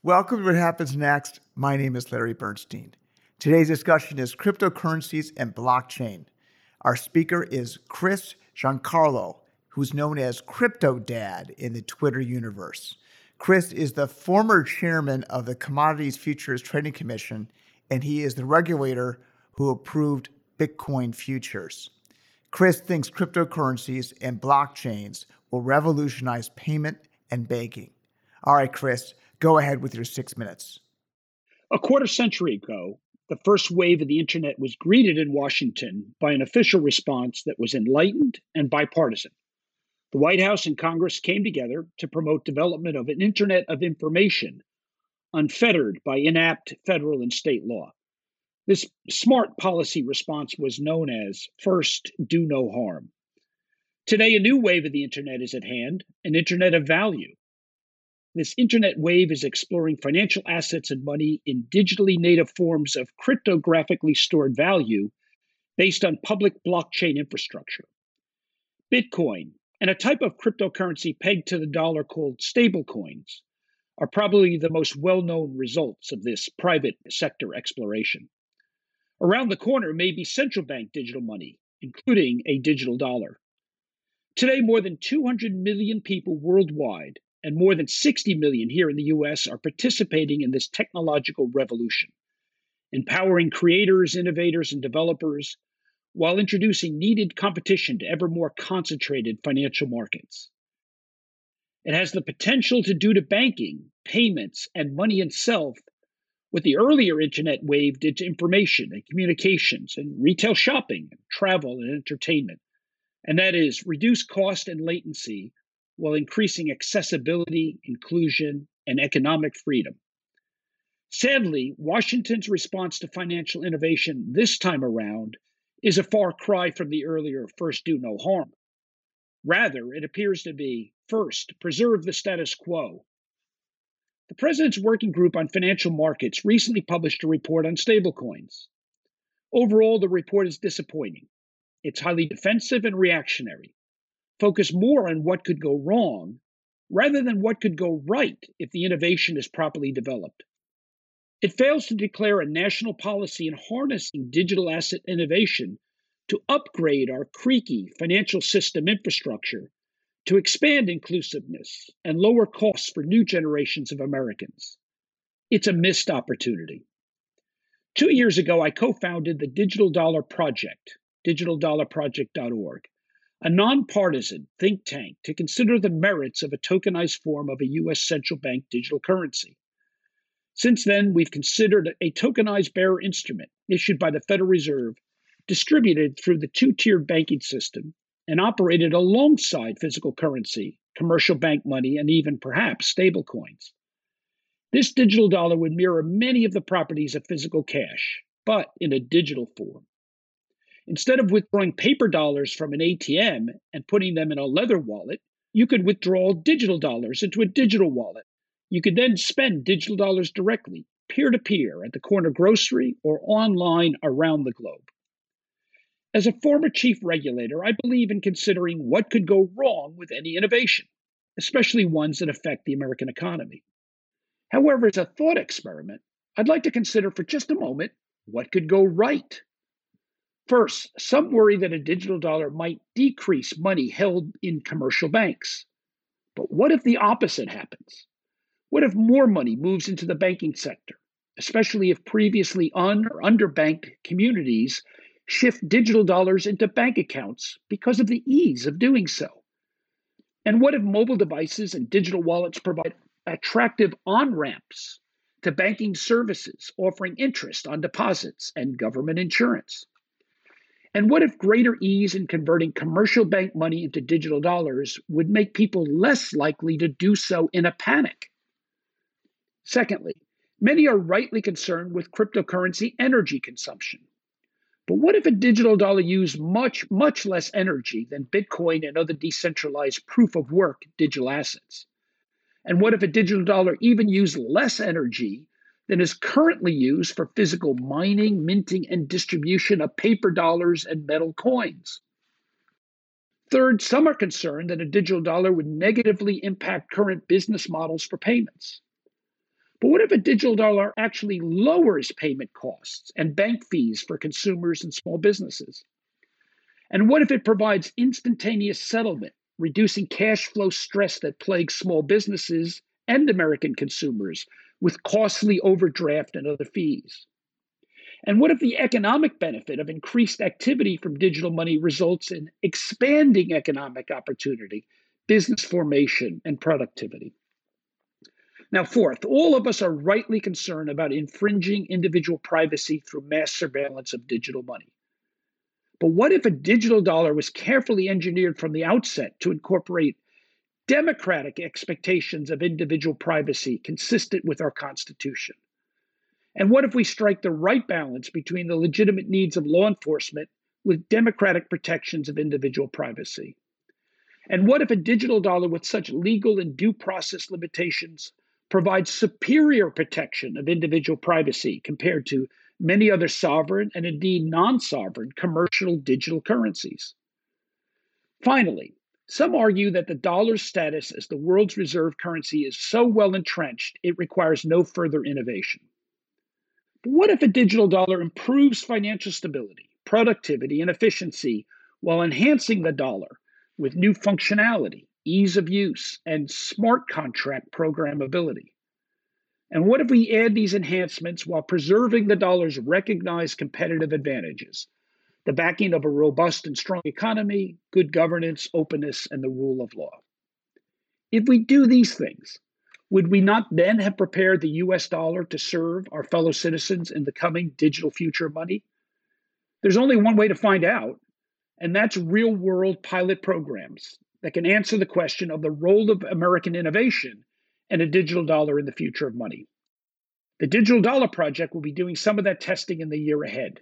Welcome to What Happens Next. My name is Larry Bernstein. Today's discussion is cryptocurrencies and blockchain. Our speaker is Chris Giancarlo, who's known as Crypto Dad in the Twitter universe. Chris is the former chairman of the Commodities Futures Trading Commission, and he is the regulator who approved Bitcoin futures. Chris thinks cryptocurrencies and blockchains will revolutionize payment and banking. All right, Chris, go ahead with your 6 minutes. A quarter century ago, the first wave of the internet was greeted in Washington by an official response that was enlightened and bipartisan. The White House and Congress came together to promote development of an internet of information unfettered by inapt federal and state law. This smart policy response was known as First, Do No Harm. Today, a new wave of the internet is at hand, an internet of value. This internet wave is exploring financial assets and money in digitally native forms of cryptographically stored value based on public blockchain infrastructure. Bitcoin and a type of cryptocurrency pegged to the dollar called stablecoins are probably the most well-known results of this private sector exploration. Around the corner may be central bank digital money, including a digital dollar. Today, more than 200 million people worldwide and more than 60 million here in the US are participating in this technological revolution, empowering creators, innovators, and developers while introducing needed competition to ever more concentrated financial markets. It has the potential to do to banking, payments, and money itself what the earlier internet wave did to information and communications and retail shopping, and travel and entertainment, and that is reduce cost and latency while increasing accessibility, inclusion, and economic freedom. Sadly, Washington's response to financial innovation this time around is a far cry from the earlier First, Do No Harm. Rather, it appears to be, first, preserve the status quo. The President's Working Group on Financial Markets recently published a report on stablecoins. Overall, the report is disappointing. It's highly defensive and reactionary, focused more on what could go wrong rather than what could go right if the innovation is properly developed. It fails to declare a national policy in harnessing digital asset innovation to upgrade our creaky financial system infrastructure, to expand inclusiveness and lower costs for new generations of Americans. It's a missed opportunity. 2 years ago, I co-founded the Digital Dollar Project, digitaldollarproject.org, a nonpartisan think tank to consider the merits of a tokenized form of a U.S. central bank digital currency. Since then, we've considered a tokenized bearer instrument issued by the Federal Reserve, distributed through the two-tiered banking system, and operated alongside physical currency, commercial bank money, and even perhaps stablecoins. This digital dollar would mirror many of the properties of physical cash, but in a digital form. Instead of withdrawing paper dollars from an ATM and putting them in a leather wallet, you could withdraw digital dollars into a digital wallet. You could then spend digital dollars directly, peer-to-peer, at the corner grocery or online around the globe. As a former chief regulator, I believe in considering what could go wrong with any innovation, especially ones that affect the American economy. However, as a thought experiment, I'd like to consider for just a moment what could go right. First, some worry that a digital dollar might decrease money held in commercial banks. But what if the opposite happens? What if more money moves into the banking sector, especially if previously or underbanked communities shift digital dollars into bank accounts because of the ease of doing so? And what if mobile devices and digital wallets provide attractive on-ramps to banking services offering interest on deposits and government insurance? And what if greater ease in converting commercial bank money into digital dollars would make people less likely to do so in a panic? Secondly, many are rightly concerned with cryptocurrency energy consumption. But what if a digital dollar used much, much less energy than Bitcoin and other decentralized proof-of-work digital assets? And what if a digital dollar even used less energy than is currently used for physical mining, minting, and distribution of paper dollars and metal coins? Third, some are concerned that a digital dollar would negatively impact current business models for payments. But what if a digital dollar actually lowers payment costs and bank fees for consumers and small businesses? And what if it provides instantaneous settlement, reducing cash flow stress that plagues small businesses and American consumers with costly overdraft and other fees? And what if the economic benefit of increased activity from digital money results in expanding economic opportunity, business formation, and productivity? Now, fourth, all of us are rightly concerned about infringing individual privacy through mass surveillance of digital money. But what if a digital dollar was carefully engineered from the outset to incorporate democratic expectations of individual privacy consistent with our Constitution? And what if we strike the right balance between the legitimate needs of law enforcement with democratic protections of individual privacy? And what if a digital dollar with such legal and due process limitations provides superior protection of individual privacy compared to many other sovereign and indeed non sovereign commercial digital currencies? Finally, some argue that the dollar's status as the world's reserve currency is so well entrenched it requires no further innovation. But what if a digital dollar improves financial stability, productivity, and efficiency while enhancing the dollar with new functionality, ease of use, and smart contract programmability? And what if we add these enhancements while preserving the dollar's recognized competitive advantages, the backing of a robust and strong economy, good governance, openness, and the rule of law? If we do these things, would we not then have prepared the US dollar to serve our fellow citizens in the coming digital future of money? There's only one way to find out, and that's real world pilot programs that can answer the question of the role of American innovation and a digital dollar in the future of money. The Digital Dollar Project will be doing some of that testing in the year ahead.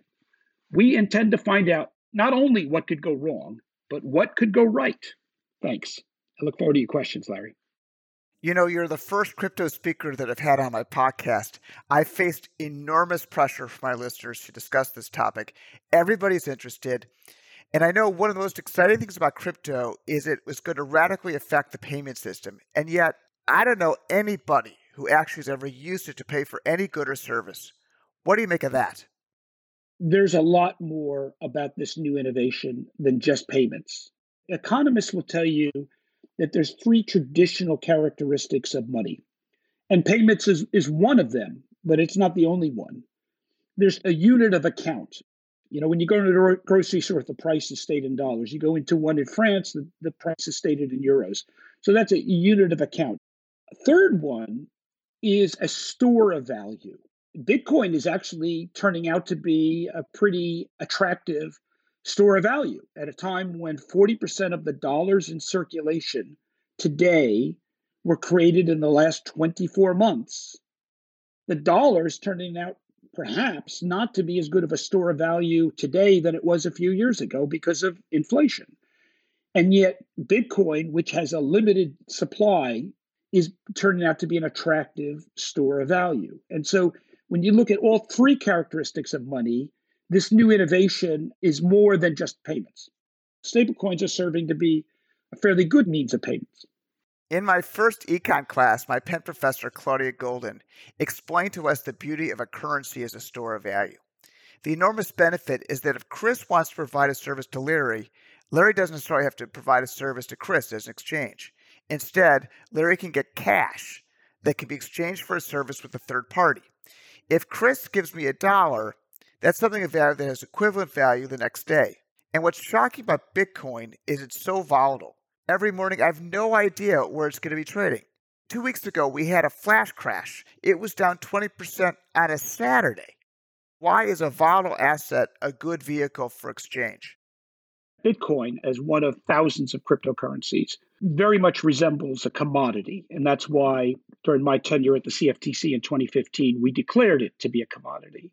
We intend to find out not only what could go wrong, but what could go right. Thanks. I look forward to your questions, Larry. You know, you're the first crypto speaker that I've had on my podcast. I've faced enormous pressure from my listeners to discuss this topic. Everybody's interested. And I know one of the most exciting things about crypto is it was going to radically affect the payment system. And yet, I don't know anybody who actually has ever used it to pay for any good or service. What do you make of that? There's a lot more about this new innovation than just payments. Economists will tell you that there's three traditional characteristics of money, and payments is one of them, but it's not the only one. There's a unit of account. You know, when you go to the grocery store, the price is stated in dollars. You go into one in France, the price is stated in euros. So that's a unit of account. A third one is a store of value. Bitcoin is actually turning out to be a pretty attractive store of value at a time when 40% of the dollars in circulation today were created in the last 24 months. The dollar is turning out perhaps not to be as good of a store of value today than it was a few years ago because of inflation. And yet, Bitcoin, which has a limited supply, is turning out to be an attractive store of value. And so, when you look at all three characteristics of money, this new innovation is more than just payments. Stablecoins are serving to be a fairly good means of payments. In my first econ class, my Penn professor, Claudia Golden, explained to us the beauty of a currency as a store of value. The enormous benefit is that if Chris wants to provide a service to Larry, Larry doesn't necessarily have to provide a service to Chris as an exchange. Instead, Larry can get cash that can be exchanged for a service with a third party. If Chris gives me $1, that's something of value that has equivalent value the next day. And what's shocking about Bitcoin is it's so volatile. Every morning, I have no idea where it's going to be trading. 2 weeks ago, we had a flash crash. It was down 20% on a Saturday. Why is a volatile asset a good vehicle for exchange? Bitcoin, as one of thousands of cryptocurrencies, very much resembles a commodity. And that's why during my tenure at the CFTC in 2015, we declared it to be a commodity.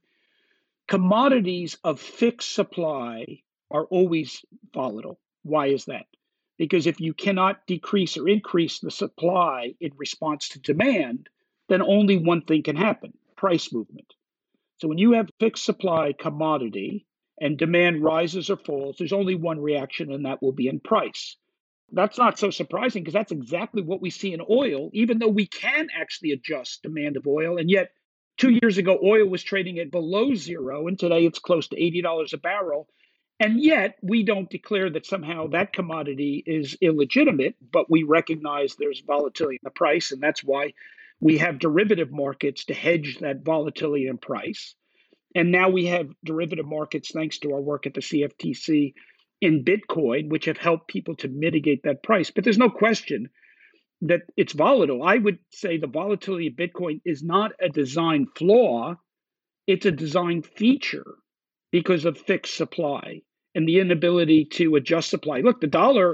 Commodities of fixed supply are always volatile. Why is that? Because if you cannot decrease or increase the supply in response to demand, then only one thing can happen: price movement. So when you have fixed supply commodity and demand rises or falls, there's only one reaction, and that will be in price. That's not so surprising because that's exactly what we see in oil, even though we can actually adjust demand of oil. And yet, 2 years ago, oil was trading at below zero, and today it's close to $80 a barrel. And yet, we don't declare that somehow that commodity is illegitimate, but we recognize there's volatility in the price. And that's why we have derivative markets to hedge that volatility in price. And now we have derivative markets, thanks to our work at the CFTC in Bitcoin, which have helped people to mitigate that price. But there's no question that it's volatile. I would say the volatility of Bitcoin is not a design flaw, it's a design feature because of fixed supply and the inability to adjust supply. Look, the dollar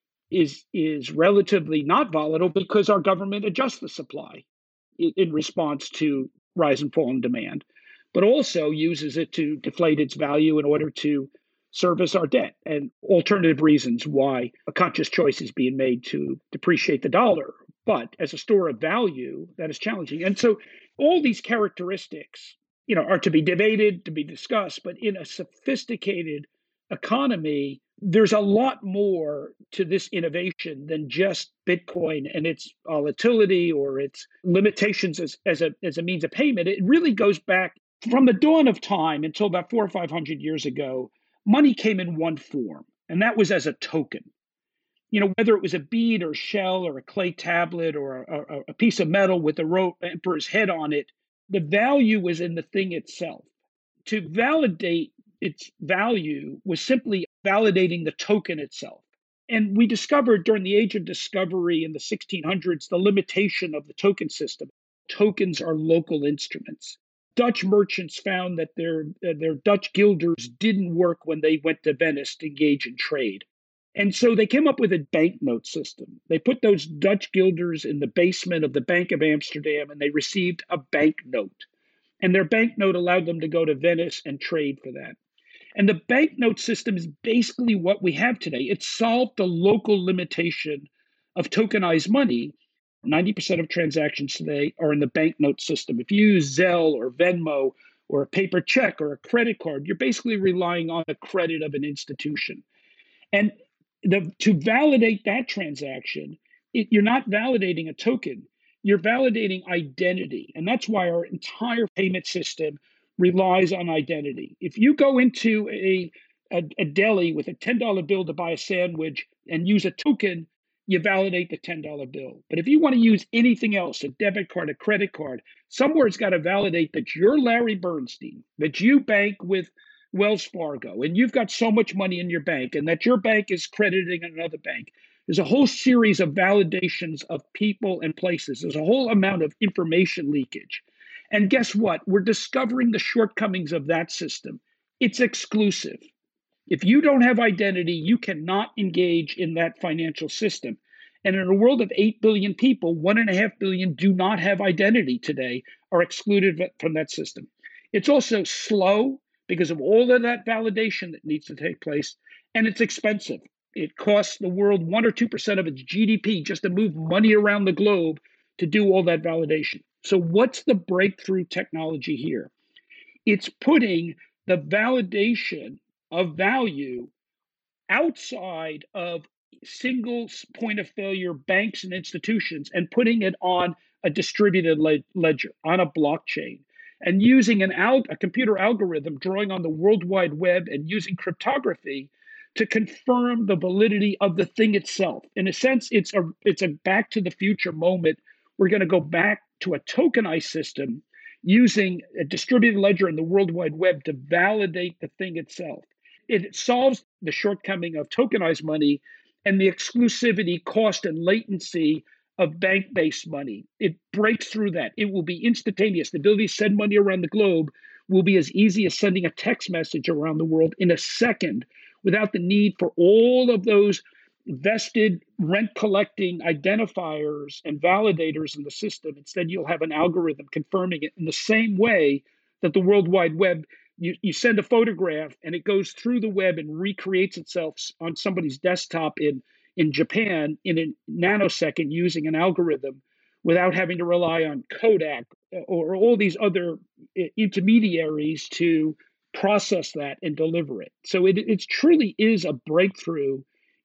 is relatively not volatile because our government adjusts the supply in response to rise and fall in demand, but also uses it to deflate its value in order to service our debt, and alternative reasons why a conscious choice is being made to depreciate the dollar. But as a store of value, that is challenging. And so all these characteristics, are to be debated, to be discussed, but in a sophisticated economy, there's a lot more to this innovation than just Bitcoin and its volatility or its limitations as a means of payment. It really goes back from the dawn of time until about 400 or 500 years ago. Money came in one form, and that was as a token. Whether it was a bead or shell or a clay tablet or a piece of metal with the emperor's head on it, the value was in the thing itself. To validate its value was simply validating the token itself. And we discovered during the age of discovery in the 1600s the limitation of the token system. Tokens are local instruments. Dutch merchants found that their Dutch guilders didn't work when they went to Venice to engage in trade. And so they came up with a banknote system. They put those Dutch guilders in the basement of the Bank of Amsterdam, and they received a banknote. And their banknote allowed them to go to Venice and trade for that. And the banknote system is basically what we have today. It solved the local limitation of tokenized money. 90% of transactions today are in the banknote system. If you use Zelle or Venmo or a paper check or a credit card, you're basically relying on the credit of an institution. And to validate that transaction, you're not validating a token, you're validating identity. And that's why our entire payment system relies on identity. If you go into a deli with a $10 bill to buy a sandwich and use a token, you validate the $10 bill. But if you want to use anything else, a debit card, a credit card, somewhere it's got to validate that you're Larry Bernstein, that you bank with Wells Fargo, and you've got so much money in your bank, and that your bank is crediting another bank. There's a whole series of validations of people and places. There's a whole amount of information leakage. And guess what? We're discovering the shortcomings of that system. It's exclusive. If you don't have identity, you cannot engage in that financial system. And in a world of 8 billion people, 1.5 billion do not have identity today, are excluded from that system. It's also slow because of all of that validation that needs to take place, and it's expensive. It costs the world 1 or 2% of its GDP just to move money around the globe to do all that validation. So what's the breakthrough technology here? It's putting the validation of value outside of single point of failure banks and institutions and putting it on a distributed ledger, on a blockchain, and using a computer algorithm drawing on the World Wide Web and using cryptography to confirm the validity of the thing itself. In a sense, it's a back to the future moment. We're going to go back to a tokenized system using a distributed ledger in the World Wide Web to validate the thing itself. It solves the shortcoming of tokenized money and the exclusivity, cost, and latency of bank-based money. It breaks through that. It will be instantaneous. The ability to send money around the globe will be as easy as sending a text message around the world in a second without the need for all of those vested rent-collecting identifiers and validators in the system. Instead, you'll have an algorithm confirming it in the same way that the World Wide Web, you send a photograph and it goes through the web and recreates itself on somebody's desktop in Japan in a nanosecond using an algorithm without having to rely on Kodak or all these other intermediaries to process that and deliver it. So it truly is a breakthrough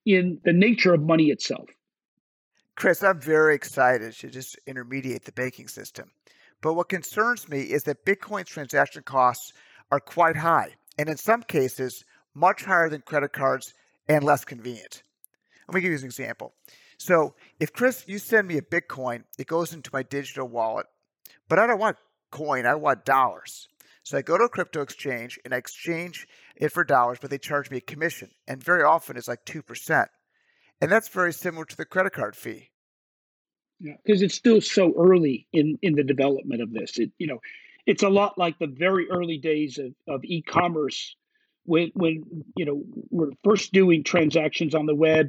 in the nature of money itself. Chris, I'm very excited to just intermediate the banking system. But what concerns me is that Bitcoin's transaction costs are quite high, and in some cases, much higher than credit cards and less convenient. Let me give you an example. So, if Chris, you send me a Bitcoin, it goes into my digital wallet, but I don't want coin, I want dollars. So I go to a crypto exchange and I exchange it for dollars, but they charge me a commission. And very often it's like 2%. And that's very similar to the credit card fee. Yeah, because it's still so early in the development of this. It's a lot like the very early days of e-commerce when we're first doing transactions on the web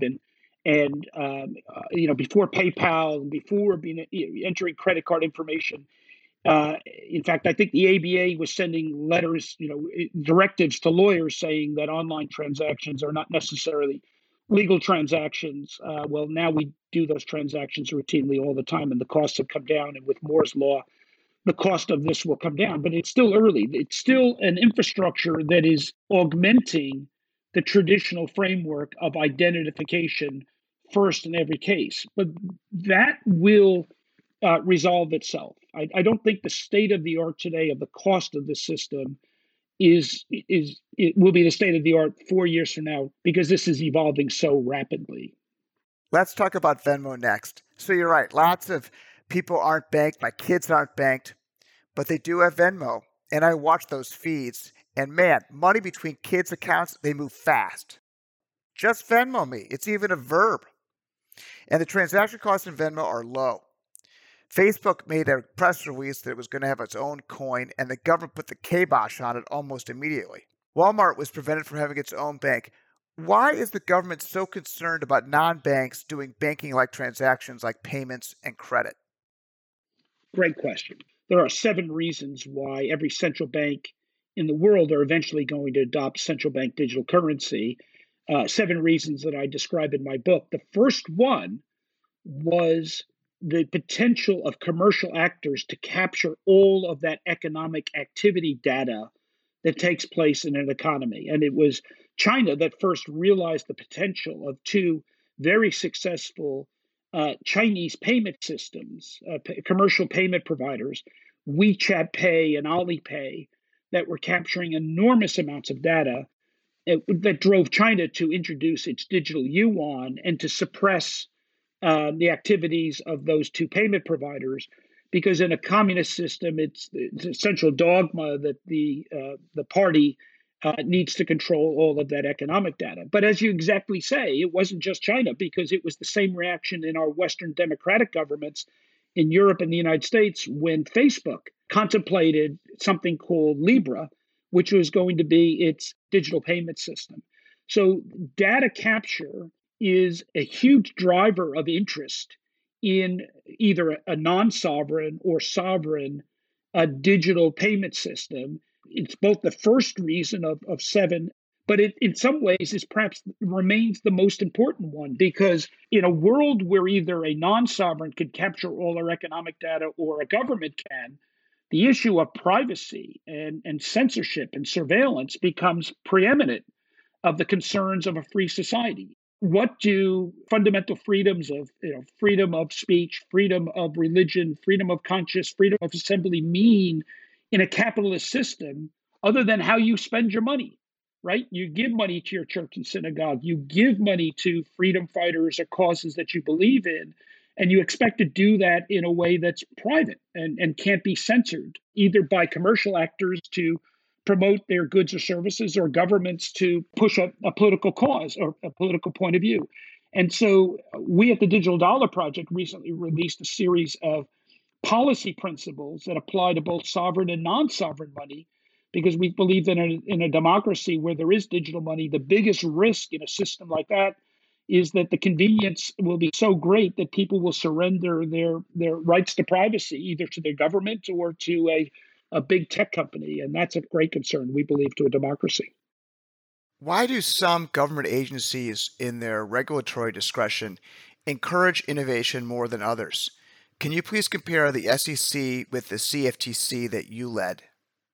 and before PayPal and before entering credit card information. In fact, I think the ABA was sending letters, directives to lawyers saying that online transactions are not necessarily legal transactions. Well, now we do those transactions routinely all the time, and the costs have come down. And with Moore's law, the cost of this will come down. But it's still early. It's still an infrastructure that is augmenting the traditional framework of identification first in every case. But that will resolve itself. I don't think the state of the art today of the cost of the system it will be the state of the art 4 years from now because this is evolving so rapidly. Let's talk about Venmo next. So you're right, lots of people aren't banked, my kids aren't banked, but they do have Venmo. And I watch those feeds, and man, money between kids' accounts, they move fast. Just Venmo me. It's even a verb. And the transaction costs in Venmo are low. Facebook made a press release that it was going to have its own coin, and the government put the kibosh on it almost immediately. Walmart was prevented from having its own bank. Why is the government so concerned about non-banks doing banking-like transactions like payments and credit? Great question. There are 7 reasons why every central bank in the world are eventually going to adopt central bank digital currency. 7 reasons that I describe in my book. The first one was the potential of commercial actors to capture all of that economic activity data that takes place in an economy. And it was China that first realized the potential of 2 very successful Chinese payment systems, commercial payment providers, WeChat Pay and Alipay, that were capturing enormous amounts of data that drove China to introduce its digital yuan and to suppress the activities of those 2 payment providers, because in a communist system, it's a central dogma that the party needs to control all of that economic data. But as you exactly say, it wasn't just China, because it was the same reaction in our Western democratic governments in Europe and the United States when Facebook contemplated something called Libra, which was going to be its digital payment system. So data capture is a huge driver of interest in either a non-sovereign or sovereign digital payment system. It's both the first reason of 7, but it in some ways is perhaps remains the most important one, because in a world where either a non-sovereign could capture all our economic data or a government can, the issue of privacy and censorship and surveillance becomes preeminent of the concerns of a free society. What do fundamental freedoms of freedom of speech, freedom of religion, freedom of conscience, freedom of assembly mean in a capitalist system other than how you spend your money? Right? You give money to your church and synagogue. You give money to freedom fighters or causes that you believe in. And you expect to do that in a way that's private and can't be censored, either by commercial actors to promote their goods or services, or governments to push a political cause or a political point of view. And so we at the Digital Dollar Project recently released a series of policy principles that apply to both sovereign and non-sovereign money, because we believe that in a democracy where there is digital money, the biggest risk in a system like that is that the convenience will be so great that people will surrender their rights to privacy, either to their government or to a big tech company. And that's a great concern, we believe, to a democracy. Why do some government agencies, in their regulatory discretion, encourage innovation more than others? Can you please compare the SEC with the CFTC that you led?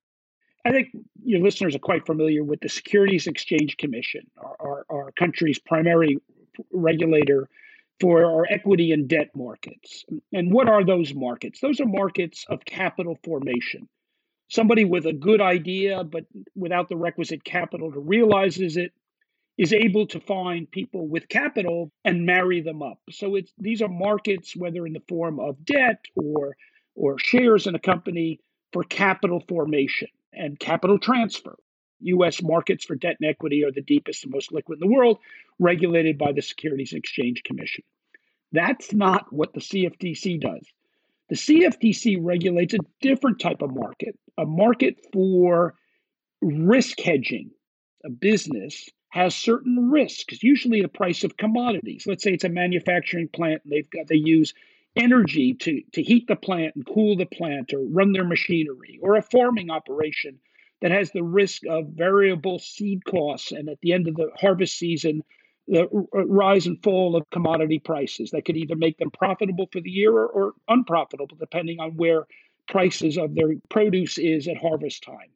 I think your listeners are quite familiar with the Securities Exchange Commission, our country's primary regulator for our equity and debt markets. And what are those markets? Those are markets of capital formation. Somebody with a good idea, but without the requisite capital to realize it, is able to find people with capital and marry them up. So these are markets, whether in the form of debt or shares in a company, for capital formation and capital transfer. U.S. markets for debt and equity are the deepest and most liquid in the world, regulated by the Securities and Exchange Commission. That's not what the CFTC does. The CFTC regulates a different type of market, a market for risk hedging. A business has certain risks, usually the price of commodities. Let's say it's a manufacturing plant and they use energy to heat the plant and cool the plant or run their machinery, or a farming operation that has the risk of variable seed costs and at the end of the harvest season, the rise and fall of commodity prices that could either make them profitable for the year or unprofitable, depending on where prices of their produce is at harvest time.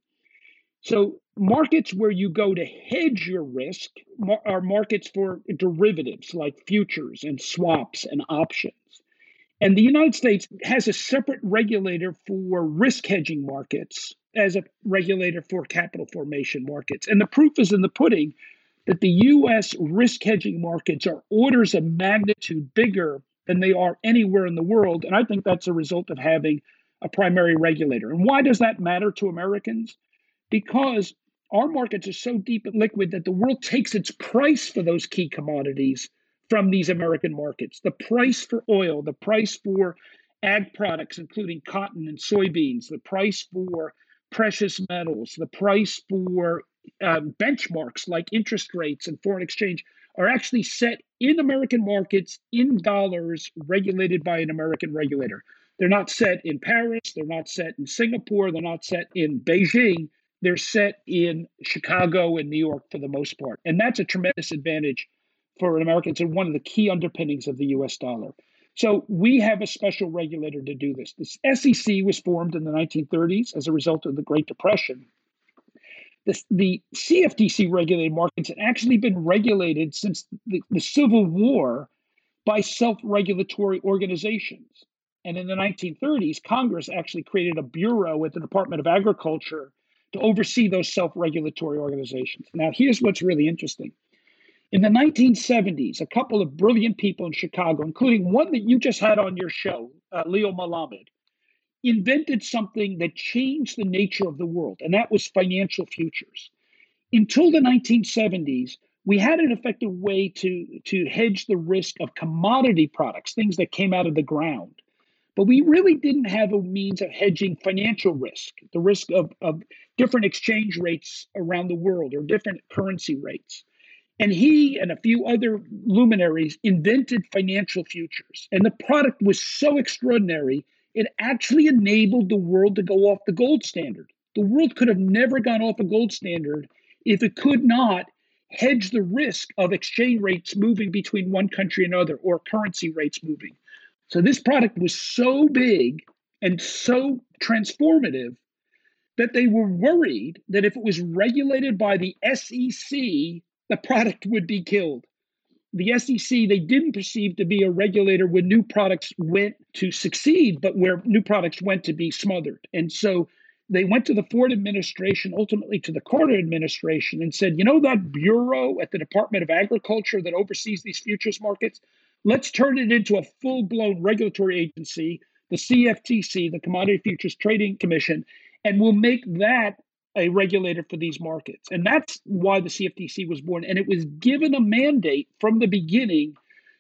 So markets where you go to hedge your risk are markets for derivatives like futures and swaps and options. And the United States has a separate regulator for risk hedging markets as a regulator for capital formation markets. And the proof is in the pudding that the U.S. risk hedging markets are orders of magnitude bigger than they are anywhere in the world. And I think that's a result of having a primary regulator. And why does that matter to Americans? Because our markets are so deep and liquid that the world takes its price for those key commodities from these American markets. The price for oil, the price for ag products, including cotton and soybeans, the price for precious metals, the price for benchmarks like interest rates and foreign exchange are actually set in American markets in dollars, regulated by an American regulator. They're not set in Paris, they're not set in Singapore, they're not set in Beijing. They're set in Chicago and New York for the most part. And that's a tremendous advantage for Americans and one of the key underpinnings of the US dollar. So we have a special regulator to do this. The SEC was formed in the 1930s as a result of the Great Depression. The CFTC regulated markets had actually been regulated since the Civil War by self-regulatory organizations. And in the 1930s, Congress actually created a bureau at the Department of Agriculture to oversee those self-regulatory organizations. Now, here's what's really interesting. In the 1970s, a couple of brilliant people in Chicago, including one that you just had on your show, Leo Melamed, invented something that changed the nature of the world, and that was financial futures. Until the 1970s, we had an effective way to hedge the risk of commodity products, things that came out of the ground. But we really didn't have a means of hedging financial risk, the risk of different exchange rates around the world or different currency rates. And he and a few other luminaries invented financial futures. And the product was so extraordinary, it actually enabled the world to go off the gold standard. The world could have never gone off a gold standard if it could not hedge the risk of exchange rates moving between one country and another or currency rates moving. So this product was so big and so transformative that they were worried that if it was regulated by the SEC, the product would be killed. The SEC, they didn't perceive to be a regulator when new products went to succeed, but where new products went to be smothered. And so they went to the Ford administration, ultimately to the Carter administration, and said, you know, that bureau at the Department of Agriculture that oversees these futures markets, let's turn it into a full-blown regulatory agency, the CFTC, the Commodity Futures Trading Commission, and we'll make that a regulator for these markets. And that's why the CFTC was born. And it was given a mandate from the beginning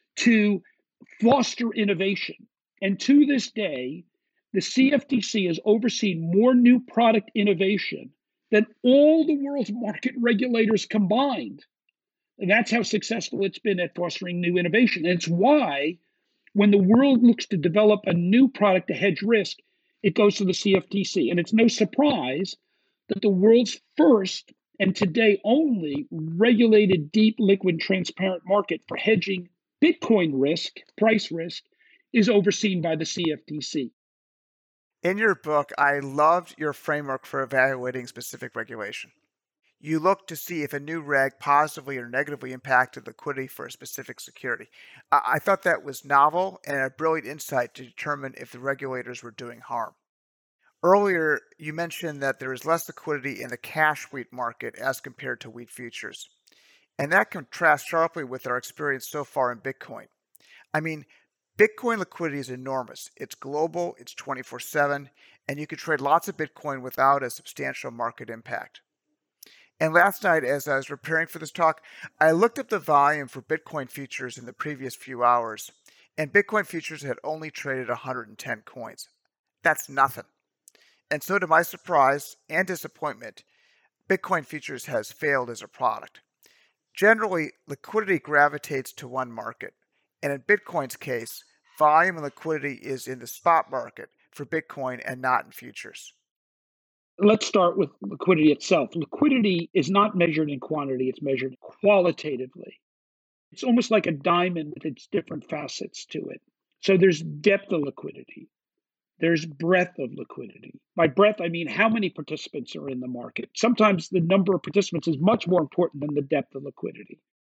to foster innovation. And to this day, the CFTC has overseen more new product innovation than all the world's market regulators combined. And that's how successful it's been at fostering new innovation. And it's why when the world looks to develop a new product to hedge risk, it goes to the CFTC. And it's no surprise that the world's first and today only regulated deep, liquid, transparent market for hedging Bitcoin risk, price risk, is overseen by the CFTC. In your book, I loved your framework for evaluating specific regulation. you look to see if a new reg positively or negatively impacted liquidity for a specific security. I thought that was novel and a brilliant insight to determine if the regulators were doing harm. Earlier, you mentioned that there is less liquidity in the cash wheat market as compared to wheat futures. And that contrasts sharply with our experience so far in Bitcoin. I mean, Bitcoin liquidity is enormous. It's global, it's 24/7, and you can trade lots of Bitcoin without a substantial market impact. And last night, as I was preparing for this talk, I looked up the volume for Bitcoin futures in the previous few hours, and Bitcoin futures had only traded 110 coins. That's nothing. And so, to my surprise and disappointment, Bitcoin futures has failed as a product. Generally, liquidity gravitates to one market, and in Bitcoin's case, volume and liquidity is in the spot market for Bitcoin and not in futures. Let's start with liquidity itself. Liquidity is not measured in quantity, it's measured qualitatively. It's almost like a diamond with its different facets to it. So there's depth of liquidity, there's breadth of liquidity. By breadth, I mean how many participants are in the market. Sometimes the number of participants is much more important than the depth of liquidity.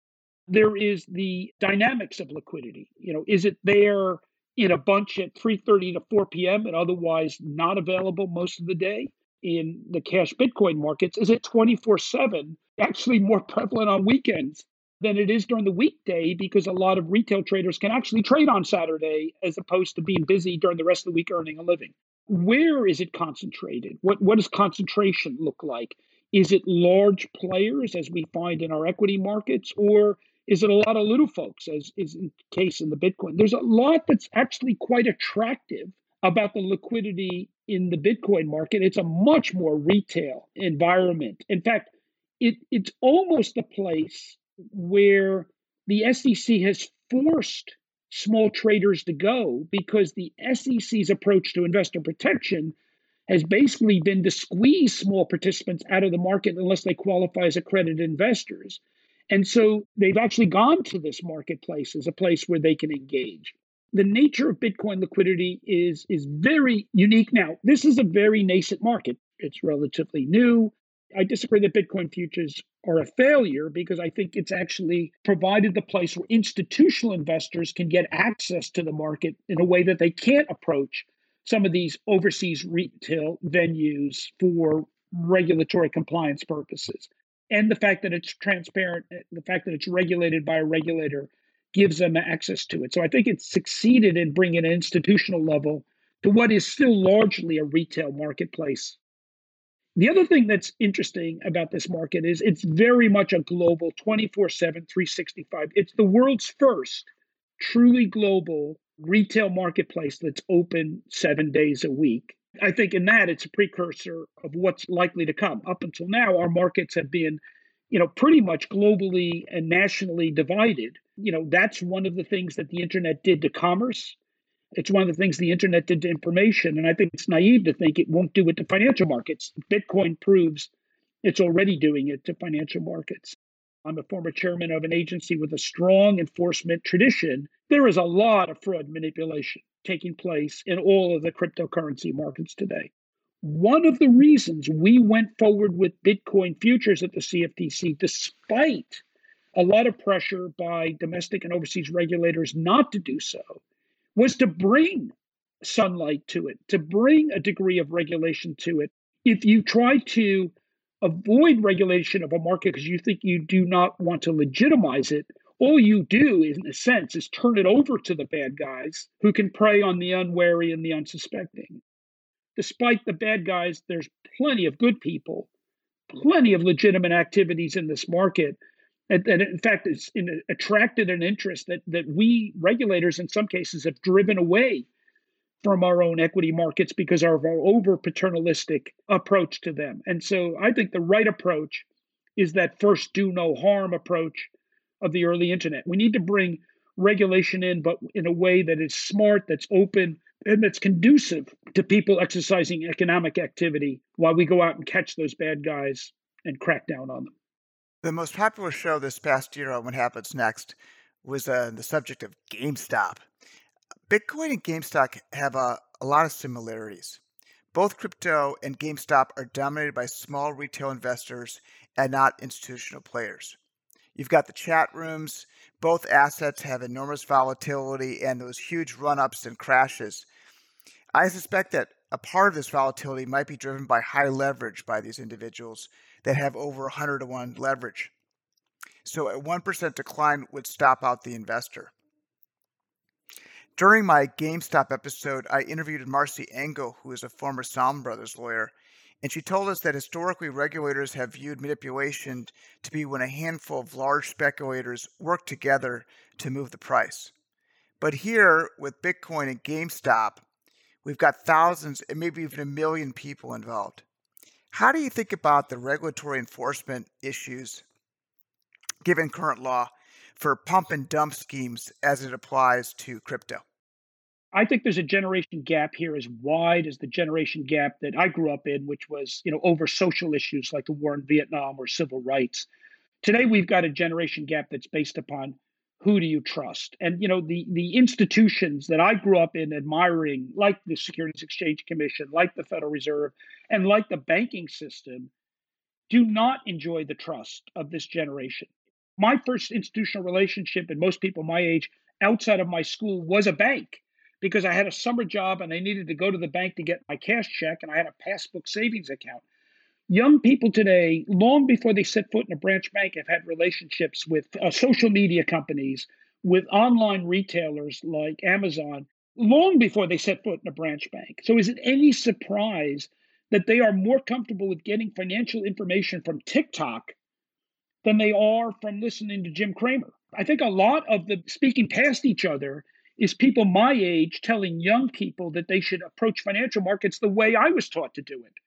There is the dynamics of liquidity. Is it there in a bunch at 3:30 to 4 p.m. and otherwise not available most of the day? In the cash Bitcoin markets, is it 24/7, actually more prevalent on weekends than it is during the weekday because a lot of retail traders can actually trade on Saturday as opposed to being busy during the rest of the week earning a living? Where is it concentrated? What does concentration look like? Is it large players, as we find in our equity markets, or is it a lot of little folks, as is the case in the Bitcoin? There's a lot that's actually quite attractive about the liquidity in the Bitcoin market. It's a much more retail environment. In fact, it's almost a place where the SEC has forced small traders to go because the SEC's approach to investor protection has basically been to squeeze small participants out of the market unless they qualify as accredited investors. And so they've actually gone to this marketplace as a place where they can engage. The nature of Bitcoin liquidity is very unique. Now, this is a very nascent market. It's relatively new. I disagree that Bitcoin futures are a failure because I think it's actually provided the place where institutional investors can get access to the market in a way that they can't approach some of these overseas retail venues for regulatory compliance purposes. And the fact that it's transparent, the fact that it's regulated by a regulator gives them access to it. So I think it's succeeded in bringing an institutional level to what is still largely a retail marketplace. The other thing that's interesting about this market is it's very much a global 24/7, 365. It's the world's first truly global retail marketplace that's open 7 days a week. I think in that it's a precursor of what's likely to come. Up until now, our markets have been, pretty much globally and nationally divided. That's one of the things that the internet did to commerce. It's one of the things the internet did to information. And I think it's naive to think it won't do it to financial markets. Bitcoin proves it's already doing it to financial markets. I'm a former chairman of an agency with a strong enforcement tradition. There is a lot of fraud manipulation taking place in all of the cryptocurrency markets today. One of the reasons we went forward with Bitcoin futures at the CFTC, despite a lot of pressure by domestic and overseas regulators not to do so, was to bring sunlight to it, to bring a degree of regulation to it. If you try to avoid regulation of a market because you think you do not want to legitimize it, all you do, in a sense, is turn it over to the bad guys who can prey on the unwary and the unsuspecting. Despite the bad guys, there's plenty of good people, plenty of legitimate activities in this market. And in fact, it's attracted an interest that we regulators, in some cases, have driven away from our own equity markets because of our over paternalistic approach to them. And so I think the right approach is that first do no harm approach of the early internet. We need to bring regulation in, but in a way that is smart, that's open, and that's conducive to people exercising economic activity while we go out and catch those bad guys and crack down on them. The most popular show this past year on What Happens Next was the subject of GameStop. Bitcoin and GameStop have a lot of similarities, Both crypto and GameStop are dominated by small retail investors and not institutional players. You've got the chat rooms. Both assets have enormous volatility and those huge run ups and crashes. I suspect that a part of this volatility might be driven by high leverage by these individuals that have over 100 to 1 leverage. So a 1% decline would stop out the investor. During my GameStop episode, I interviewed Marcy Engel, who is a former Salomon Brothers lawyer, and she told us that historically regulators have viewed manipulation to be when a handful of large speculators work together to move the price. But here, with Bitcoin and GameStop, we've got thousands and maybe even 1 million people involved. How do you think about the regulatory enforcement issues, given current law, for pump and dump schemes as it applies to crypto? I think there's a generation gap here as wide as the generation gap that I grew up in, which was, over social issues like the war in Vietnam or civil rights. Today, we've got a generation gap that's based upon who do you trust? And, the institutions that I grew up in admiring, like the Securities Exchange Commission, like the Federal Reserve, and like the banking system, do not enjoy the trust of this generation. My first institutional relationship, and most people my age outside of my school, was a bank because I had a summer job and I needed to go to the bank to get my cash check, and I had a passbook savings account. Young people today, long before they set foot in a branch bank, have had relationships with social media companies, with online retailers like Amazon, long before they set foot in a branch bank. So is it any surprise that they are more comfortable with getting financial information from TikTok than they are from listening to Jim Cramer? I think a lot of the speaking past each other is people my age telling young people that they should approach financial markets the way I was taught to do it.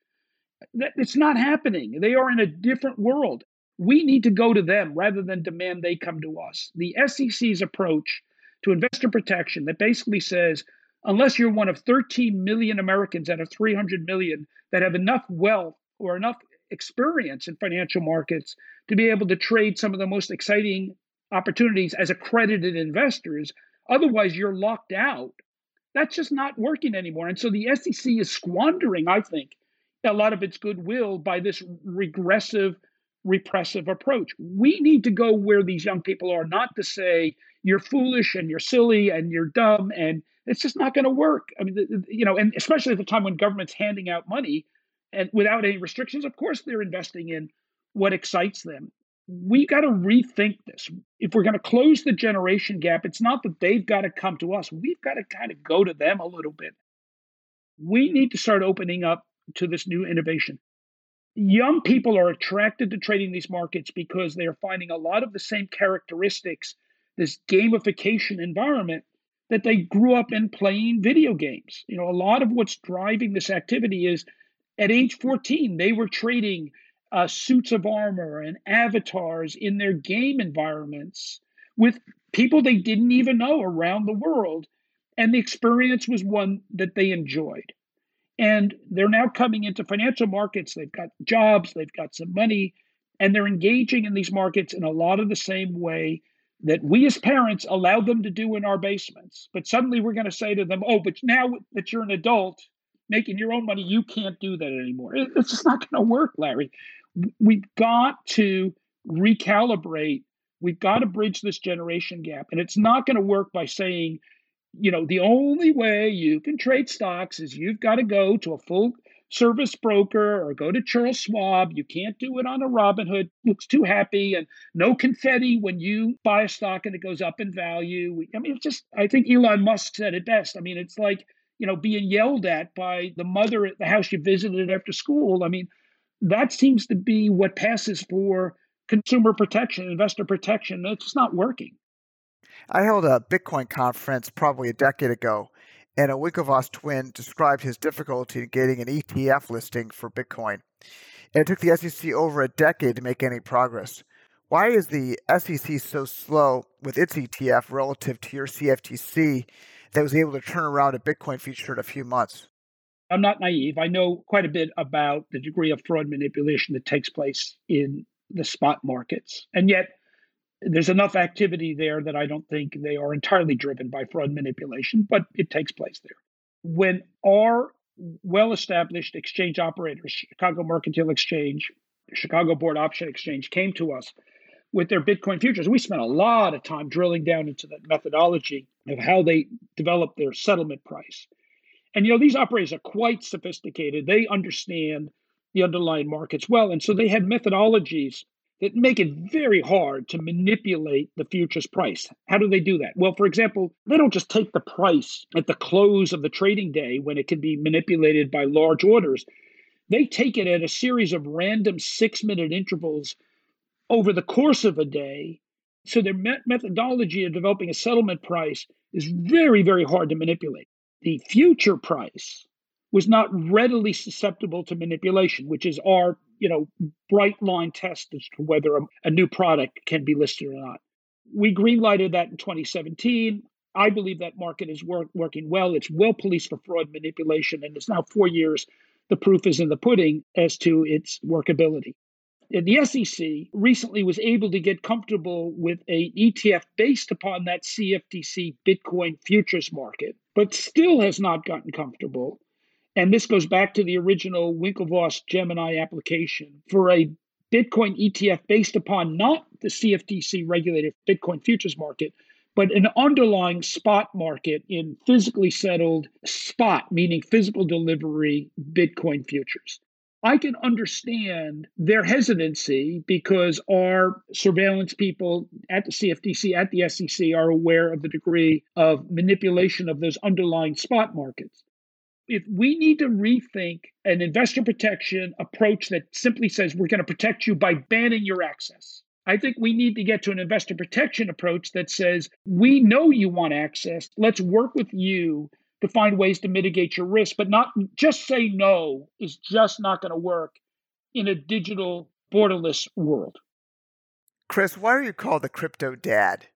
It's not happening. They are in a different world. We need to go to them rather than demand they come to us. The SEC's approach to investor protection that basically says, unless you're one of 13 million Americans out of 300 million that have enough wealth or enough experience in financial markets to be able to trade some of the most exciting opportunities as accredited investors, otherwise you're locked out. That's just not working anymore. And so the SEC is squandering, I think, a lot of its goodwill by this regressive, repressive approach. We need to go where these young people are, not to say you're foolish and you're silly and you're dumb, and it's just not going to work. I mean, and especially at the time when government's handing out money and without any restrictions, of course they're investing in what excites them. We got to rethink this. If we're going to close the generation gap, it's not that they've got to come to us. We've got to kind of go to them a little bit. We need to start opening up to this new innovation. Young people are attracted to trading these markets because they are finding a lot of the same characteristics, this gamification environment that they grew up in playing video games. A lot of what's driving this activity is at age 14, they were trading suits of armor and avatars in their game environments with people they didn't even know around the world. And the experience was one that they enjoyed. And they're now coming into financial markets. They've got jobs, they've got some money, and they're engaging in these markets in a lot of the same way that we as parents allowed them to do in our basements. But suddenly we're going to say to them, oh, but now that you're an adult making your own money, you can't do that anymore. It's just not going to work, Larry. We've got to recalibrate. We've got to bridge this generation gap. And it's not going to work by saying, the only way you can trade stocks is you've got to go to a full service broker or go to Charles Schwab. You can't do it on a Robinhood. Looks too happy, and no confetti when you buy a stock and it goes up in value. I think Elon Musk said it best. I mean, it's like, being yelled at by the mother at the house you visited after school. I mean, that seems to be what passes for consumer protection, investor protection. It's just not working. I held a Bitcoin conference probably a decade ago, and a Winklevoss twin described his difficulty in getting an ETF listing for Bitcoin. And it took the SEC over a decade to make any progress. Why is the SEC so slow with its ETF relative to your CFTC that was able to turn around a Bitcoin future in a few months? I'm not naive. I know quite a bit about the degree of fraud manipulation that takes place in the spot markets. And yet, there's enough activity there that I don't think they are entirely driven by fraud manipulation, but it takes place there. When our well-established exchange operators, Chicago Mercantile Exchange, Chicago Board Option Exchange, came to us with their Bitcoin futures. We spent a lot of time drilling down into that methodology of how they develop their settlement price. And, these operators are quite sophisticated. They understand the underlying markets well. And so they had methodologies that make it very hard to manipulate the futures price. How do they do that? Well, for example, they don't just take the price at the close of the trading day when it can be manipulated by large orders. They take it at a series of random 6-minute intervals over the course of a day. So their methodology of developing a settlement price is very, very hard to manipulate. The future price was not readily susceptible to manipulation, which is our, bright line test as to whether a new product can be listed or not. We greenlighted that in 2017. I believe that market is working well. It's well policed for fraud manipulation, and it's now 4 years. The proof is in the pudding as to its workability. And the SEC recently was able to get comfortable with an ETF based upon that CFTC Bitcoin futures market, but still has not gotten comfortable. And this goes back to the original Winklevoss Gemini application for a Bitcoin ETF based upon not the CFTC regulated Bitcoin futures market, but an underlying spot market in physically settled spot, meaning physical delivery Bitcoin futures. I can understand their hesitancy because our surveillance people at the CFTC, at the SEC, are aware of the degree of manipulation of those underlying spot markets. If we need to rethink an investor protection approach that simply says we're going to protect you by banning your access, I think we need to get to an investor protection approach that says we know you want access. Let's work with you to find ways to mitigate your risk, but not just say no is just not going to work in a digital borderless world. Chris, why are you called the crypto dad?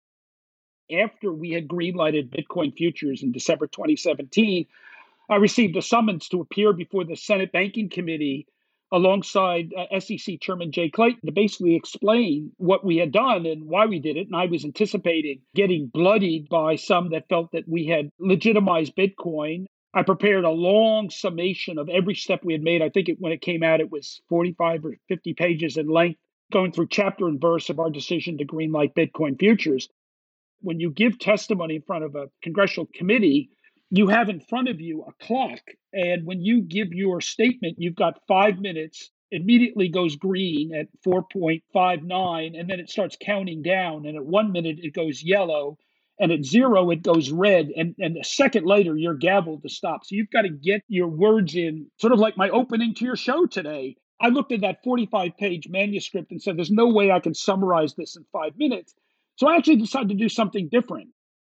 After we had greenlighted Bitcoin futures in December 2017, I received a summons to appear before the Senate Banking Committee alongside SEC Chairman Jay Clayton to basically explain what we had done and why we did it. And I was anticipating getting bloodied by some that felt that we had legitimized Bitcoin. I prepared a long summation of every step we had made. I think when it came out, it was 45 or 50 pages in length, going through chapter and verse of our decision to greenlight Bitcoin futures. When you give testimony in front of a congressional committee, you have in front of you a clock. And when you give your statement, you've got 5 minutes, immediately goes green at 4.59, and then it starts counting down. And at 1 minute, it goes yellow. And at 0, it goes red. And a second later, you're gaveled to stop. So you've got to get your words in, sort of like my opening to your show today. I looked at that 45-page manuscript and said, there's no way I can summarize this in 5 minutes. So I actually decided to do something different.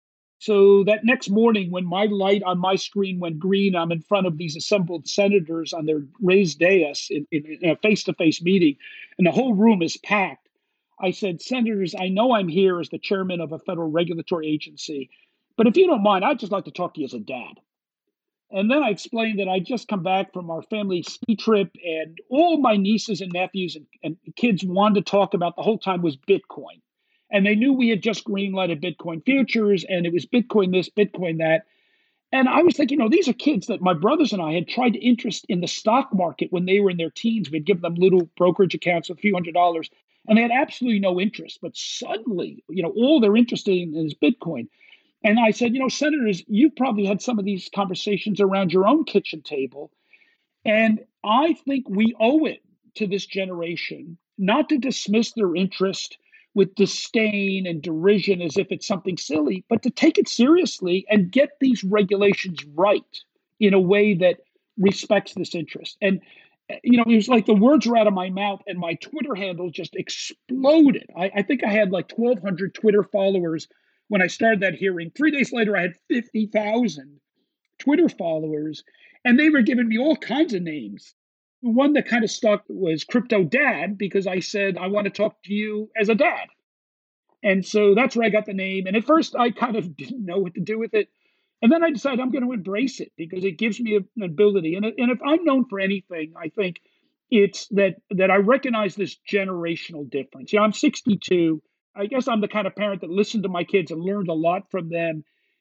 So that next morning, when my light on my screen went green, I'm in front of these assembled senators on their raised dais in a face-to-face meeting, and the whole room is packed. I said, Senators, I know I'm here as the chairman of a federal regulatory agency, but if you don't mind, I'd just like to talk to you as a dad. And then I explained that I'd just come back from our family ski trip, and all my nieces and nephews and kids wanted to talk about the whole time was Bitcoin. And they knew we had just greenlighted Bitcoin futures, and it was Bitcoin this, Bitcoin that. And I was thinking, these are kids that my brothers and I had tried to interest in the stock market when they were in their teens. We'd give them little brokerage accounts of a few $100s, and they had absolutely no interest. But suddenly, all they're interested in is Bitcoin. And I said, Senators, you've probably had some of these conversations around your own kitchen table. And I think we owe it to this generation not to dismiss their interest with disdain and derision as if it's something silly, but to take it seriously and get these regulations right in a way that respects this interest. And, it was like the words were out of my mouth and my Twitter handle just exploded. I think I had like 1,200 Twitter followers when I started that hearing. 3 days later, I had 50,000 Twitter followers, and they were giving me all kinds of names. One that kind of stuck was Crypto Dad, because I said, I want to talk to you as a dad. And so that's where I got the name. And at first, I kind of didn't know what to do with it. And then I decided I'm going to embrace it because it gives me an ability. And if I'm known for anything, I think it's that I recognize this generational difference. I'm 62. I guess I'm the kind of parent that listened to my kids and learned a lot from them.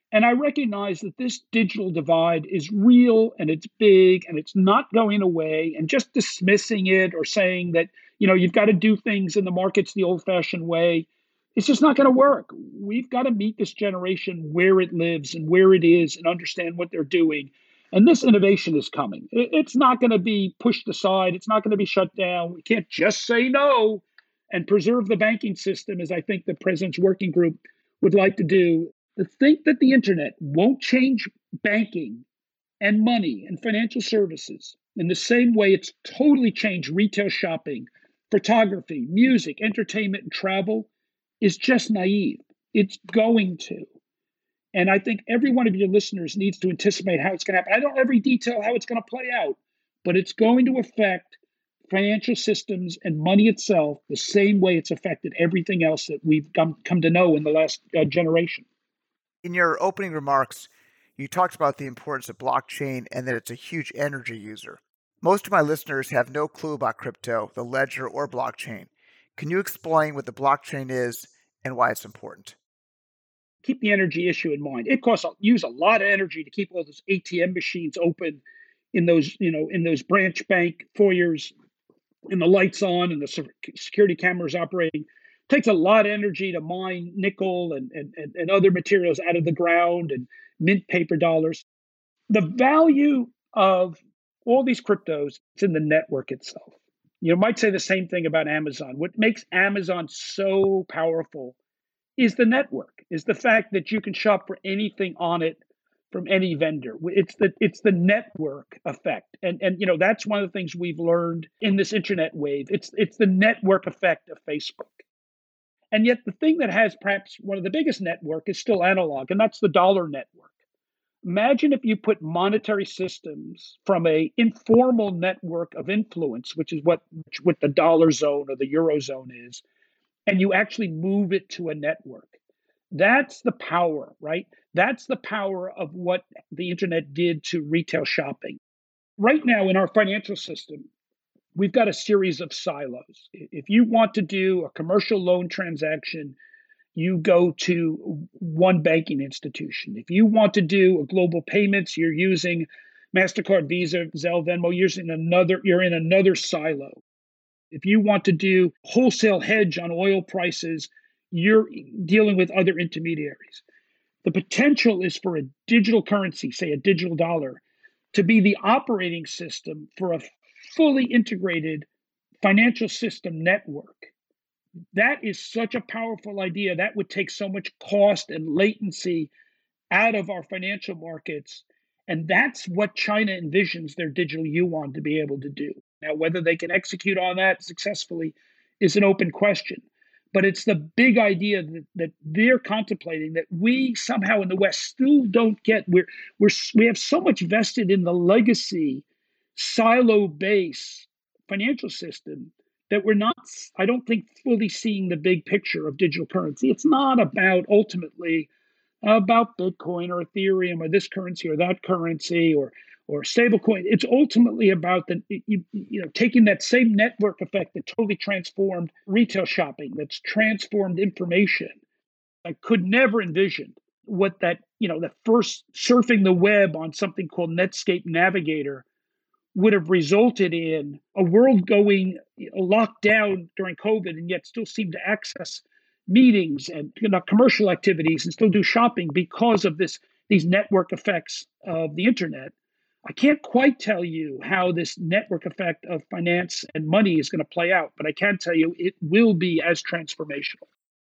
And I recognize that this digital divide is real and it's big and it's not going away. And just dismissing it or saying that, you've got to do things in the markets the old fashioned way, it's just not going to work. We've got to meet this generation where it lives and where it is and understand what they're doing. And this innovation is coming. It's not going to be pushed aside. It's not going to be shut down. We can't just say no and preserve the banking system, as I think the president's working group would like to do. To think that the internet won't change banking and money and financial services in the same way it's totally changed retail shopping, photography, music, entertainment, and travel is just naive. It's going to. And I think every one of your listeners needs to anticipate how it's going to happen. I don't know every detail how it's going to play out, but it's going to affect financial systems and money itself the same way it's affected everything else that we've come to know in the last generation. In your opening remarks, you talked about the importance of blockchain and that it's a huge energy user. Most of my listeners have no clue about crypto, the ledger, or blockchain. Can you explain what the blockchain is and why it's important? Keep the energy issue in mind. It use a lot of energy to keep all those ATM machines open in those branch bank foyers, and the lights on and the security cameras operating. It takes a lot of energy to mine nickel and other materials out of the ground and mint paper dollars. The value of all these cryptos, it's in the network itself. You might say the same thing about Amazon. What makes Amazon so powerful is the network, is the fact that you can shop for anything on it from any vendor. It's the network effect, and that's one of the things we've learned in this internet wave. It's the network effect of Facebook, and yet the thing that has perhaps one of the biggest network is still analog, and that's the dollar network. Imagine if you put monetary systems from a informal network of influence, which is what the dollar zone or the eurozone is, and you actually move it to a network. That's the power, right? That's the power of what the internet did to retail shopping. Right now in our financial system, we've got a series of silos. If you want to do a commercial loan transaction, you go to one banking institution. If you want to do a global payments, you're using MasterCard, Visa, Zelle, Venmo, you're in another silo. If you want to do wholesale hedge on oil prices, you're dealing with other intermediaries. The potential is for a digital currency, say a digital dollar, to be the operating system for a fully integrated financial system network. That is such a powerful idea. That would take so much cost and latency out of our financial markets. And that's what China envisions their digital yuan to be able to do. Now, whether they can execute on that successfully is an open question. But it's the big idea that they're contemplating that we somehow in the West still don't get. We have so much vested in the legacy silo-based financial system that we're not, I don't think, fully seeing the big picture of digital currency. It's not about ultimately about Bitcoin or Ethereum or this currency or that currency or stablecoin. It's ultimately about taking that same network effect that totally transformed retail shopping, that's transformed information. I could never envision what the first surfing the web on something called Netscape Navigator would have resulted in a world going locked down during COVID and yet still seem to access meetings and commercial activities and still do shopping because of these network effects of the internet. I can't quite tell you how this network effect of finance and money is going to play out, but I can tell you it will be as transformational.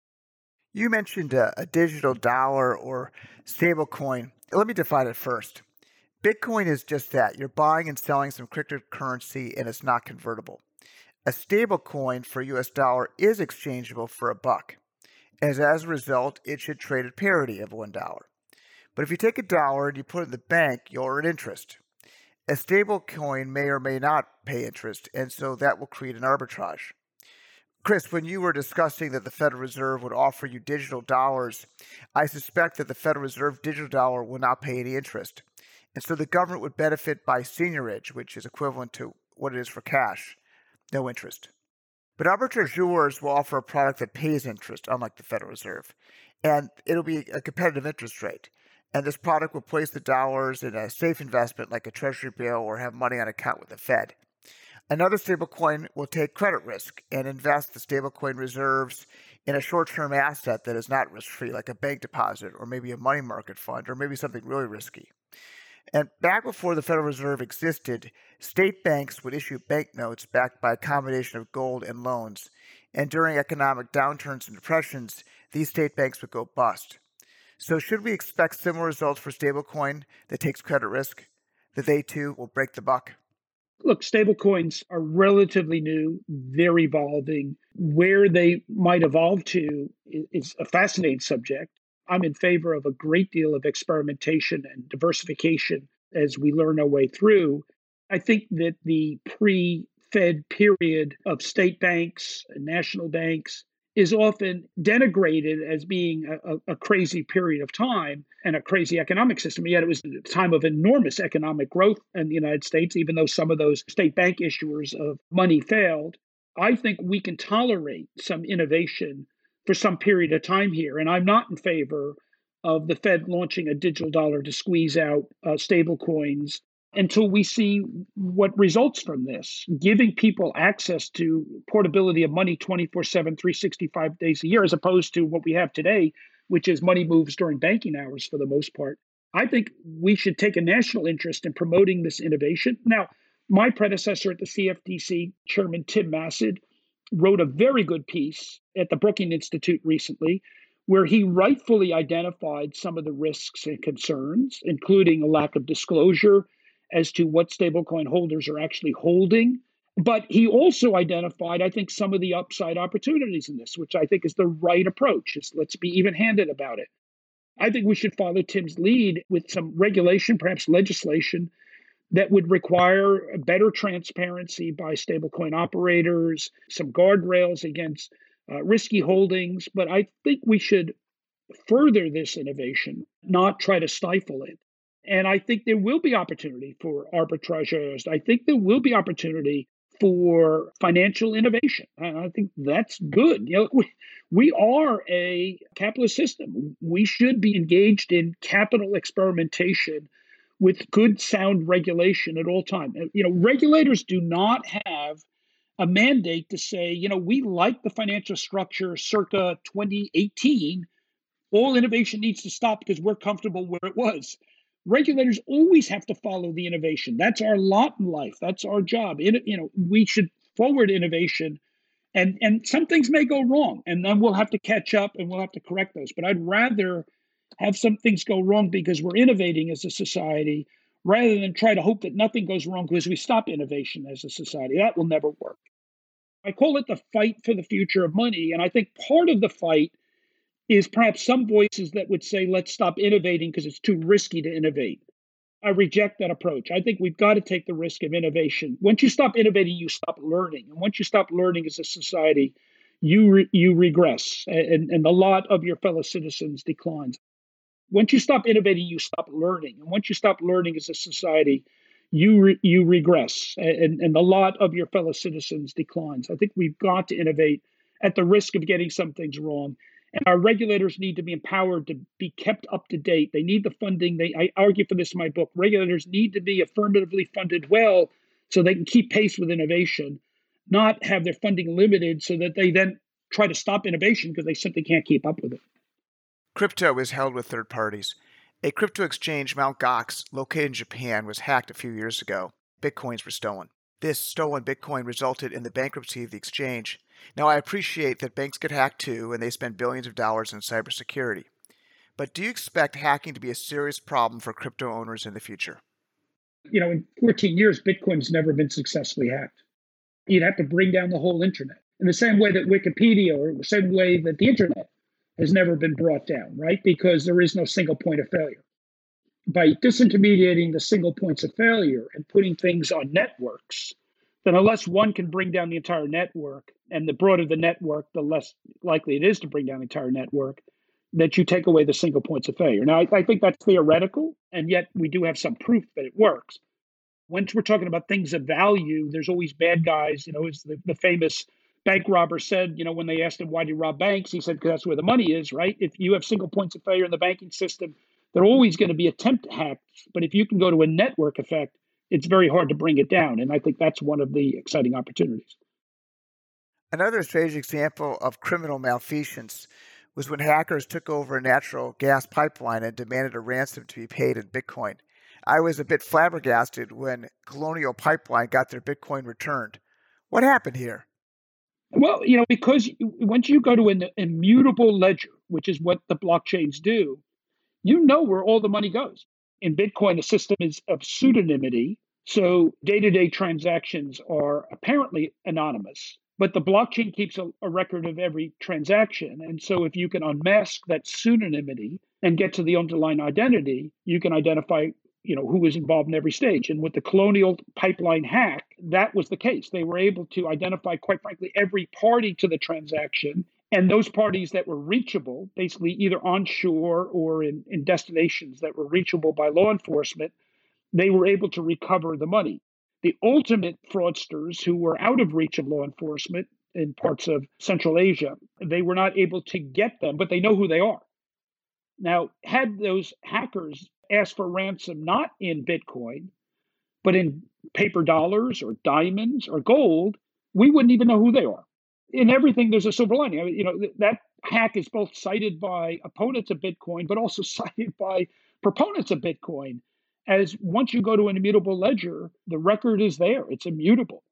You mentioned a digital dollar or stablecoin. Let me define it first. Bitcoin is just that. You're buying and selling some cryptocurrency and it's not convertible. A stablecoin for US dollar is exchangeable for a buck. As a result, it should trade at parity of $1. But if you take $1 and you put it in the bank, you'll earn interest. A stablecoin may or may not pay interest, and so that will create an arbitrage. Chris, when you were discussing that the Federal Reserve would offer you digital dollars, I suspect that the Federal Reserve digital dollar will not pay any interest. And so the government would benefit by seigniorage, which is equivalent to what it is for cash, no interest. But arbitrageurs will offer a product that pays interest, unlike the Federal Reserve. And it'll be a competitive interest rate. And this product will place the dollars in a safe investment like a treasury bill or have money on account with the Fed. Another stablecoin will take credit risk and invest the stablecoin reserves in a short-term asset that is not risk-free, like a bank deposit or maybe a money market fund or maybe something really risky. And back before the Federal Reserve existed, state banks would issue banknotes backed by a combination of gold and loans. And during economic downturns and depressions, these state banks would go bust. So should we expect similar results for stablecoin that takes credit risk, that they too will break the buck? Look, stablecoins are relatively new, they're evolving. Where they might evolve to is a fascinating subject. I'm in favor of a great deal of experimentation and diversification as we learn our way through. I think that the pre Fed period of state banks and national banks is often denigrated as being a crazy period of time and a crazy economic system. Yet it was a time of enormous economic growth in the United States, even though some of those state bank issuers of money failed. I think we can tolerate some innovation for some period of time here. And I'm not in favor of the Fed launching a digital dollar to squeeze out stable coins until we see what results from this. Giving people access to portability of money 24/7, 365 days a year, as opposed to what we have today, which is money moves during banking hours for the most part. I think we should take a national interest in promoting this innovation. Now, my predecessor at the CFTC, Chairman Tim Massad, wrote a very good piece at the Brookings Institute recently, where he rightfully identified some of the risks and concerns, including a lack of disclosure as to what stablecoin holders are actually holding. But he also identified, I think, some of the upside opportunities in this, which I think is the right approach. Let's be even-handed about it. I think we should follow Tim's lead with some regulation, perhaps legislation, that would require better transparency by stablecoin operators, some guardrails against risky holdings. But I think we should further this innovation, not try to stifle it. And I think there will be opportunity for arbitrageurs. I think there will be opportunity for financial innovation. And I think that's good. We are a capitalist system. We should be engaged in capital experimentation with good, sound regulation at all time. Regulators do not have a mandate to say, we like the financial structure circa 2018. All innovation needs to stop because we're comfortable where it was. Regulators always have to follow the innovation. That's our lot in life. That's our job. We should forward innovation, and some things may go wrong, and then we'll have to catch up and we'll have to correct those. But I'd rather have some things go wrong because we're innovating as a society, rather than try to hope that nothing goes wrong because we stop innovation as a society. That will never work. I call it the fight for the future of money, and I think part of the fight is perhaps some voices that would say, let's stop innovating because it's too risky to innovate. I reject that approach. I think we've got to take the risk of innovation. Once you stop innovating, you stop learning. And once you stop learning as a society, you regress, and the lot of your fellow citizens declines. Once you stop innovating, you stop learning. And once you stop learning as a society, you regress, and the lot of your fellow citizens declines. I think we've got to innovate at the risk of getting some things wrong. And our regulators need to be empowered to be kept up to date. They need the funding. I argue for this in my book. Regulators need to be affirmatively funded well so they can keep pace with innovation, not have their funding limited so that they then try to stop innovation because they simply can't keep up with it. Crypto is held with third parties. A crypto exchange, Mt. Gox, located in Japan, was hacked a few years ago. Bitcoins were stolen. This stolen Bitcoin resulted in the bankruptcy of the exchange. Now, I appreciate that banks get hacked too, and they spend billions of dollars in cybersecurity. But do you expect hacking to be a serious problem for crypto owners in the future? In 14 years, Bitcoin's never been successfully hacked. You'd have to bring down the whole internet in the same way that Wikipedia, or the same way that the internet has never been brought down, right? Because there is no single point of failure. By disintermediating the single points of failure and putting things on networks, then unless one can bring down the entire network, and the broader the network, the less likely it is to bring down the entire network, that you take away the single points of failure. Now, I think that's theoretical, and yet we do have some proof that it works. Once we're talking about things of value, there's always bad guys. As the famous bank robber said, when they asked him why do you rob banks, he said, because that's where the money is, right? If you have single points of failure in the banking system, There are always going to be attempt hacks, but if you can go to a network effect, it's very hard to bring it down. And I think that's one of the exciting opportunities. Another strange example of criminal malfeasance was when hackers took over a natural gas pipeline and demanded a ransom to be paid in Bitcoin. I was a bit flabbergasted when Colonial Pipeline got their Bitcoin returned. What happened here? Well, because once you go to an immutable ledger, which is what the blockchains do, you know where all the money goes. In Bitcoin, the system is of pseudonymity. So day-to-day transactions are apparently anonymous, but the blockchain keeps a record of every transaction. And so if you can unmask that pseudonymity and get to the underlying identity, you can identify who was involved in every stage. And with the Colonial Pipeline hack, that was the case. They were able to identify, quite frankly, every party to the transaction. And those parties that were reachable, basically either onshore or in destinations that were reachable by law enforcement, they were able to recover the money. The ultimate fraudsters who were out of reach of law enforcement in parts of Central Asia, they were not able to get them, but they know who they are. Now, had those hackers asked for ransom not in Bitcoin, but in paper dollars or diamonds or gold, we wouldn't even know who they are. In everything, there's a silver lining. I mean, that hack is both cited by opponents of Bitcoin, but also cited by proponents of Bitcoin. As once you go to an immutable ledger, the record is there. It's immutable.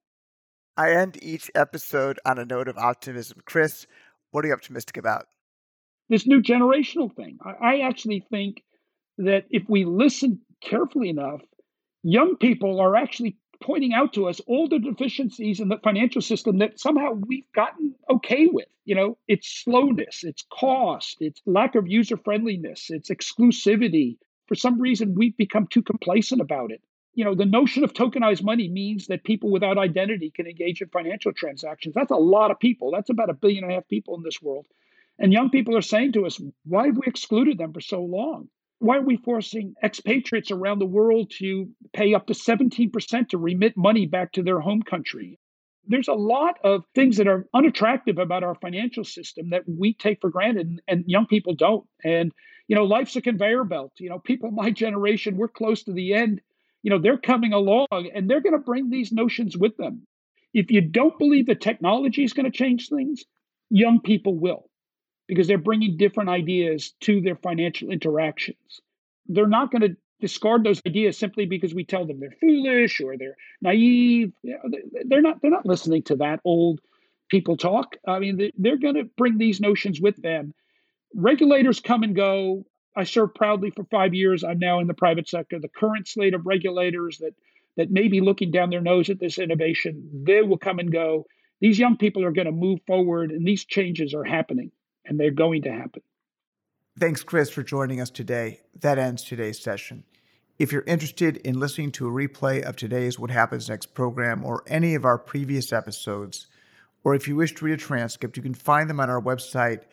I end each episode on a note of optimism. Chris, what are you optimistic about? This new generational thing. I actually think that if we listen carefully enough, young people are actually pointing out to us all the deficiencies in the financial system that somehow we've gotten okay with. It's slowness, it's cost, it's lack of user friendliness, it's exclusivity. For some reason, we've become too complacent about it. The notion of tokenized money means that people without identity can engage in financial transactions. That's a lot of people. That's about 1.5 billion people in this world. And young people are saying to us, why have we excluded them for so long? Why are we forcing expatriates around the world to pay up to 17% to remit money back to their home country? There's a lot of things that are unattractive about our financial system that we take for granted and young people don't. And, life's a conveyor belt. People my generation, we're close to the end. They're coming along and they're going to bring these notions with them. If you don't believe that technology is going to change things, young people will, because they're bringing different ideas to their financial interactions. They're not going to discard those ideas simply because we tell them they're foolish or they're naive. They're not listening to that old people talk. I mean, they're going to bring these notions with them. Regulators come and go. I served proudly for 5 years. I'm now in the private sector. The current slate of regulators that may be looking down their nose at this innovation, they will come and go. These young people are going to move forward, and these changes are happening, and they're going to happen. Thanks, Chris, for joining us today. That ends today's session. If you're interested in listening to a replay of today's What Happens Next program or any of our previous episodes, or if you wish to read a transcript, you can find them on our website,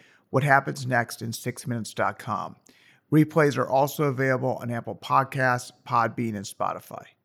whathappensnextin6minutes.com. Replays are also available on Apple Podcasts, Podbean, and Spotify.